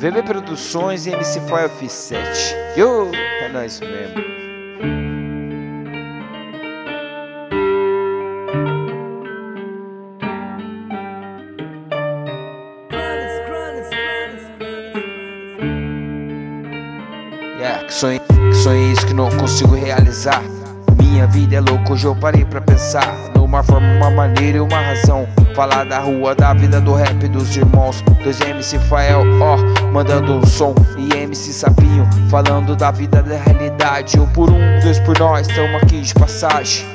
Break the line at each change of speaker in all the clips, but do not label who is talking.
VB Produções e MC Fire F7. Yo, é nóis mesmo. Que sonhos que não consigo realizar. Minha vida é louca, hoje eu parei pra pensar numa forma, uma maneira e uma razão. Falar da rua, da vida, do rap dos irmãos. Dois MC Fael, mandando um som. E MC Sapinho, falando da vida, da realidade. Um por um, dois por nós, tamo aqui de passagem.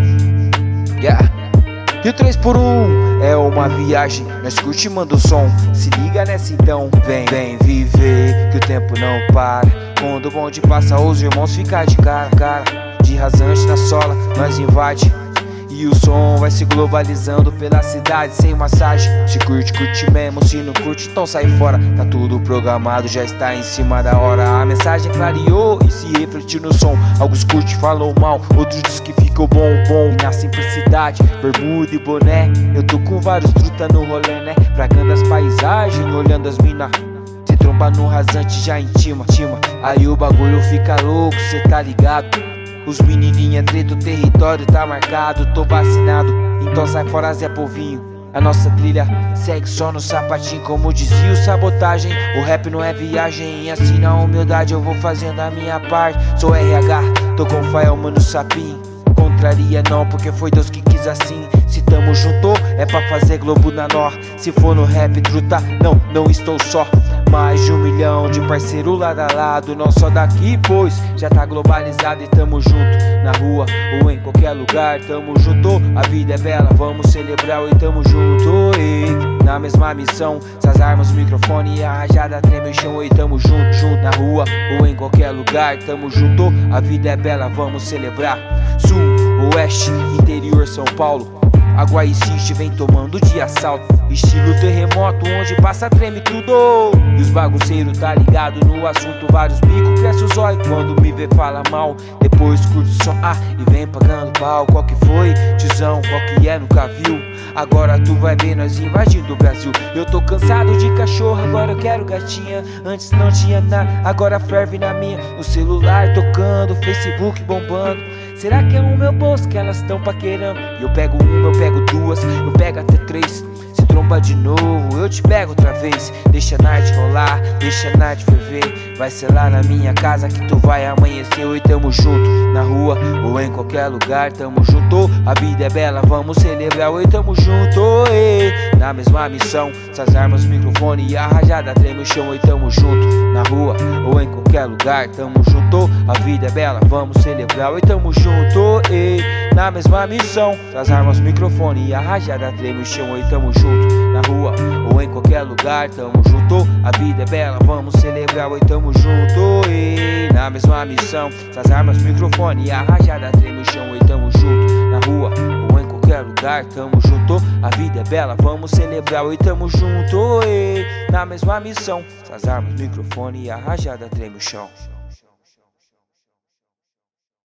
E o 3 por 1 é uma viagem. Nós curte e manda o som. Se liga nessa então. Vem viver, que o tempo não para. Quando o bonde passa, os irmãos ficam de cara a cara. De rasante na sola, nós invade. E o som vai se globalizando pela cidade sem massagem. Se curte, curte mesmo. Se não curte, então sai fora. Tá tudo programado, já está em cima da hora. A mensagem clareou e se refletiu no som. Alguns curte, falam mal, outros diz que ficou bom. E na simplicidade, bermuda e boné. Eu tô com vários truta no rolê, né? Fragando as paisagens, olhando as mina. Se tromba no rasante, já intima. Aí o bagulho fica louco, cê tá ligado? Os menininhos é treta, o território tá marcado. Tô vacinado, então sai fora Zé Povinho. A nossa trilha segue só no sapatinho, como dizia o Sabotagem. O rap não é viagem, e assim na humildade eu vou fazendo a minha parte. Sou RH, tô com o Fael, mano, Sapinho. Contraria não, porque foi Deus que quis assim. Se tamo junto, é pra fazer globo na nó. Se for no rap, truta, não estou só. Mais de 1 milhão de parceiro lado a lado. Não só daqui, pois já tá globalizado. E tamo junto, na rua ou em qualquer lugar. Tamo junto, a vida é bela, vamos celebrar. E tamo junto, e na mesma missão. Se as armas, o microfone e a rajada treme o chão. E tamo junto, na rua ou em qualquer lugar. Tamo junto, a vida é bela, vamos celebrar. Sul, oeste, interior, São Paulo. Água e City vem tomando de assalto. Estilo terremoto, onde passa treme tudo. E os bagunceiros tá ligado no assunto. Vários bicos, cresce os olhos quando me vê fala mal. Depois curte o som, e vem pagando pau. Qual que foi, tiozão, qual que é, nunca viu. Agora tu vai ver nós invadindo o Brasil. Eu tô cansado de cachorro, agora eu quero gatinha. Antes não tinha nada, agora ferve na minha. O celular tocando, Facebook bombando. Será que é o meu bolso que elas tão paquerando? Eu pego uma, eu pego duas, eu pego até 3. Se tromba de novo, eu te pego outra vez. Deixa a night rolar, deixa a night ferver. Vai ser lá na minha casa que tu vai amanhecer. Oi, tamo junto, na rua ou em qualquer lugar. Tamo junto, a vida é bela, vamos celebrar. Oi, tamo junto, na mesma missão. Essas armas, o microfone e a rajada treme o chão. Oi, tamo junto, na rua ou em qualquer lugar. Tamo junto, a vida é bela, vamos celebrar. Oi, tamo junto, na mesma missão. Essas armas, o microfone e a rajada treme o chão. Oi, tamo junto, na rua ou em qualquer lugar. Tamo junto, a vida é bela, vamos celebrar. Oi, tamo junto, na mesma missão. Essas armas, o microfone e a rajada treme o chão. Oi, tamo junto, na rua ou em qualquer lugar. Tamo junto, a vida é bela, vamos celebrar. Oi, tamo junto, na mesma missão. Essas armas, o microfone e a rajada treme o chão.